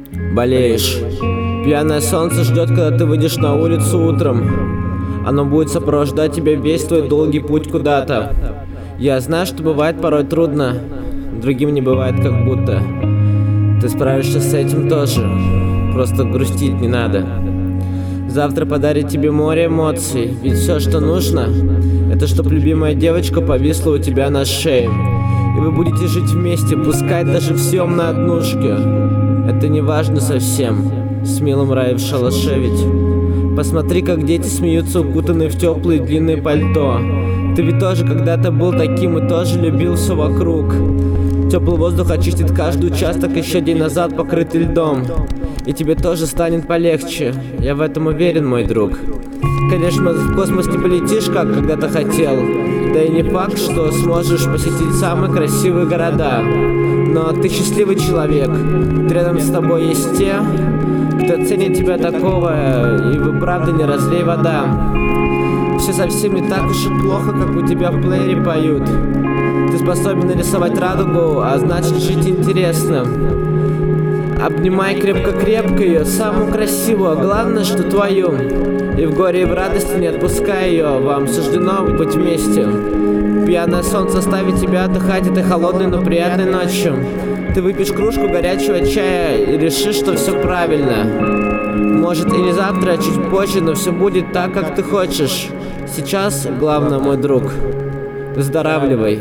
Болеешь. Пьяное солнце ждет, когда ты выйдешь на улицу утром. Оно будет сопровождать тебя весь твой долгий путь куда-то. Я знаю, что бывает порой трудно, другим не бывает как будто. Ты справишься с этим тоже, просто грустить не надо. Завтра подарит тебе море эмоций, ведь все, что нужно, это чтоб любимая девочка повисла у тебя на шее. И вы будете жить вместе, пускай даже всем на однушке. Это не важно совсем, с милым рай в шалаше ведь. Посмотри, как дети смеются, укутанные в теплые длинные пальто. Ты ведь тоже когда-то был таким и тоже любил все вокруг. Теплый воздух очистит каждый участок, еще день назад покрытый льдом. И тебе тоже станет полегче, я в этом уверен, мой друг. Конечно, в космос не полетишь, как когда-то хотел. Да и не факт, что сможешь посетить самые красивые города. Но ты счастливый человек, рядом с тобой есть те, кто ценит тебя такого, и вы правда не разлей вода. Все совсем не так уж и плохо, как у тебя в плеере поют. Ты способен нарисовать радугу, а значит жить интересно. Обнимай крепко-крепко ее, самую красивую, главное, что твою. И в горе, и в радости не отпускай ее, вам суждено быть вместе. Пьяное солнце оставит тебя отдыхать этой холодной, но приятной ночью. Ты выпьешь кружку горячего чая и решишь, что все правильно. Может и не завтра, а чуть позже, но все будет так, как ты хочешь. Сейчас главное, мой друг, выздоравливай.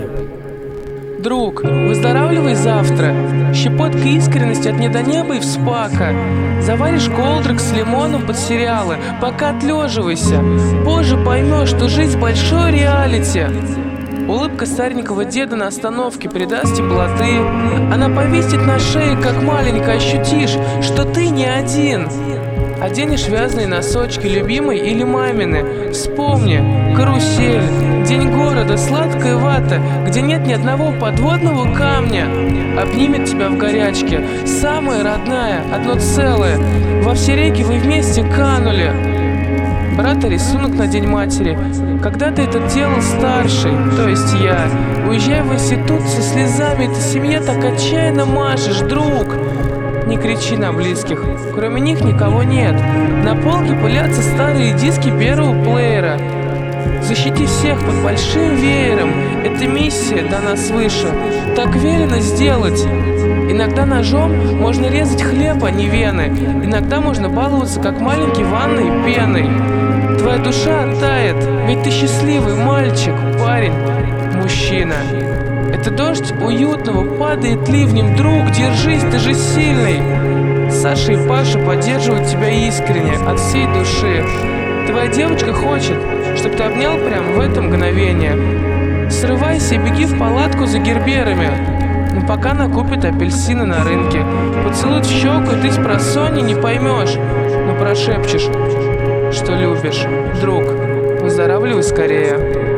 Друг, выздоравливай завтра. Щепотка искренности от недонеба и вспака. Заваришь колдрик с лимоном под сериалы, пока отлеживайся. Позже поймешь, что жизнь большой реалити. Улыбка старенького деда на остановке придаст теплоты. Она повисит на шее, как маленькая, ощутишь, что ты не один. Оденешь вязаные носочки, любимой или мамины. Вспомни, карусель, день города, сладкая вата, где нет ни одного подводного камня. Обнимет тебя в горячке, самая родная, одно целое. Во все реки вы вместе канули. Брата рисунок на День матери. Когда-то это делал старший, то есть я. Уезжай в институт со слезами, ты семье так отчаянно машешь, друг. Не кричи на близких, кроме них никого нет. На полке пылятся старые диски первого плеера. Защити всех под большим веером, это миссия дана свыше. Так велено сделать. Иногда ножом можно резать хлеб, а не вены. Иногда можно баловаться, как маленький ванной пеной. Твоя душа оттает, ведь ты счастливый мальчик, парень, мужчина. Это дождь уютного падает ливнем, друг, держись, ты же сильный. Саша и Паша поддерживают тебя искренне, от всей души. Твоя девочка хочет, чтобы ты обнял прямо в это мгновение. Срывайся и беги в палатку за герберами. Но пока накупят апельсины на рынке. Поцелуют в щеку, и ты спросонья не поймешь, но прошепчешь, что любишь. Друг, выздоравливай скорее.